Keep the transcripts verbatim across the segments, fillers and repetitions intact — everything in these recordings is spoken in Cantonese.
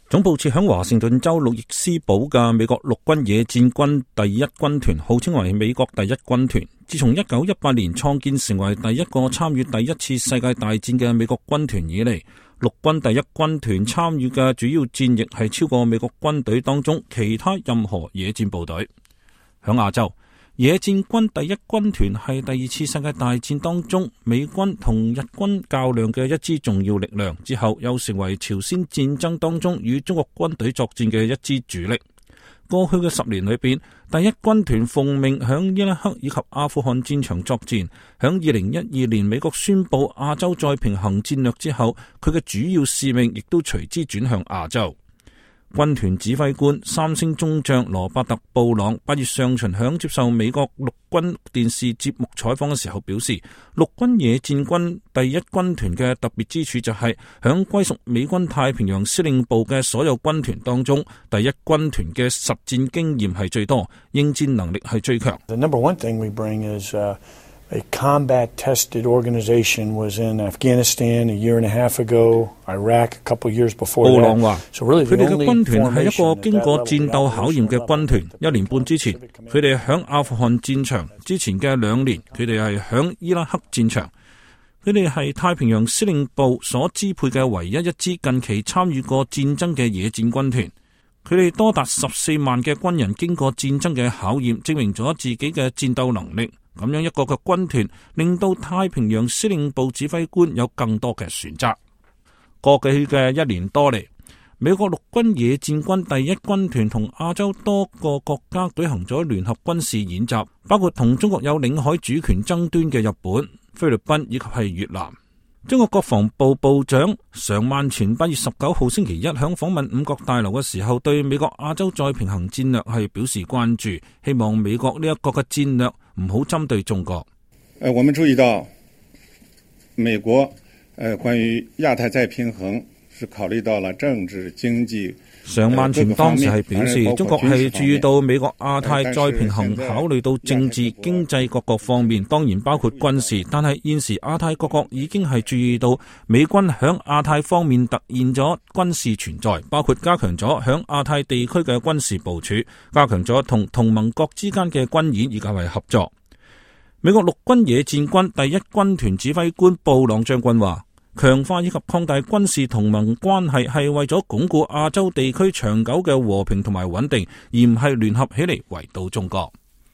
總部設響華盛頓州路易斯堡嘅美國陸軍野戰軍第一軍團，號稱為美國第一軍團。自從一九一八年創建成為第一個參與第一次世界大戰嘅美國軍團以嚟，陸軍第一軍團參與嘅主要戰役係超過美國軍隊當中其他任何野戰部隊。響亞洲，野戰軍第一軍團係第二次世界大戰當中美軍同日軍較量嘅一支重要力量，之後又成為朝鮮戰爭當中與中國軍隊作戰嘅一支主力。過去嘅十年裏邊，第一軍團奉命響伊拉克以及阿富汗戰場作戰。響二零一二年美國宣布亞洲再平衡戰略之後，佢嘅主要使命亦都隨之轉向亞洲。軍團指揮官三星中將羅伯特·布朗八月上旬響接受美國陸軍電視節目採訪嘅時候表示，陸軍野戰軍第一軍團嘅特別之處就係響歸屬美軍太平洋司令部嘅所有軍團當中，第一軍團嘅實戰經驗係最多，應戰能力係最強。 The number one thing we bring is, uh, a combat-tested organization was in Afghanistan a year and a half ago, Iraq a couple years before that. 布朗話， So really, 佢哋嘅 the 軍 only 團係一 formation 個經過戰鬥考驗嘅軍團。一年半之前，佢哋響阿富汗戰場；之前嘅兩年，佢哋係響伊拉克戰場。佢哋係太平洋司令部所支配嘅唯一一支近期參與過戰爭嘅野戰軍團。佢哋多達十四萬嘅軍人經過戰爭嘅考驗，證明咗自己嘅戰鬥能力。咁樣一個嘅軍團，令到太平洋司令部指揮官有更多嘅選擇。過去嘅一年多嚟，美國陸軍野戰軍第一軍團同亞洲多個國家舉行咗聯合軍事演習，包括同中國有領海主權爭端嘅日本、菲律賓以及係越南。中國國防部部長常萬全八月十九號星期一響訪問五角大樓嘅時候，對美國亞洲再平衡戰略係表示關注，希望美國呢一個嘅戰略唔好針對中國。 呃，我們注意到美國呃關於亞太再平衡是考慮到了政治經濟。 常萬全當時係表示，中國係注意到美國亞太再平衡考慮到政治經濟各個方面，當然包括軍事，但係現時亞太各國已經係注意到美軍響亞太方面突現咗軍事存在，包括加強咗響亞太地區嘅軍事部署，加強咗同同盟國之間嘅軍演以及係合作。美國陸軍野戰軍第一軍團指揮官布朗將軍話，強化以及擴大軍事同盟關係係為咗鞏固亞洲地區長久嘅和平同埋穩定，而唔係聯合起嚟圍堵中國。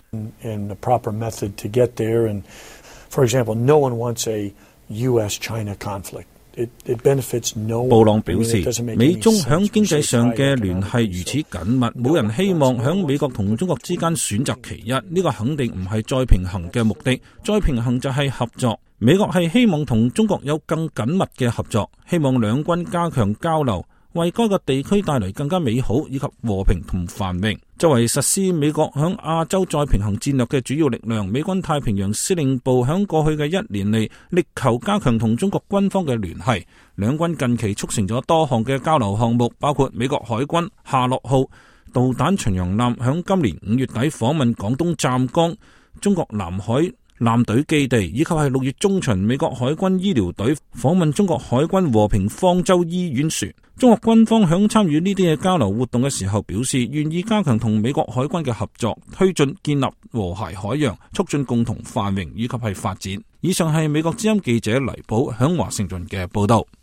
And the proper method to get there. And for example, no one wants a U S China conflict. It, it benefits no one. 布朗表示，美中響經濟上嘅聯繫如此緊密，冇人希望響美國同中國之間選擇其一。呢個肯定唔係再平衡嘅目的，再平衡就係合作。美國係希望同中國有更緊密嘅合作，希望兩軍加強交流，為該個地區帶來更加美好以及和平同繁榮。作為實施美國響亞洲再平衡戰略嘅主要力量，美軍太平洋司令部響過去嘅一年嚟力求加強同中國軍方嘅聯繫。兩軍近期促成咗多項嘅交流項目，包括美國海軍夏洛號導彈巡洋艦響今年五月底訪問廣東湛江、中國南海艦隊基地，以及係六月中旬美國海軍醫療隊訪問中國海軍和平方舟醫院船。中國軍方響參與呢啲嘅交流活動嘅時候表示，願意加強同美國海軍嘅合作，推進建立和諧海洋，促進共同繁榮以及係發展。以上係美國之音記者黎寶響華盛頓嘅報道。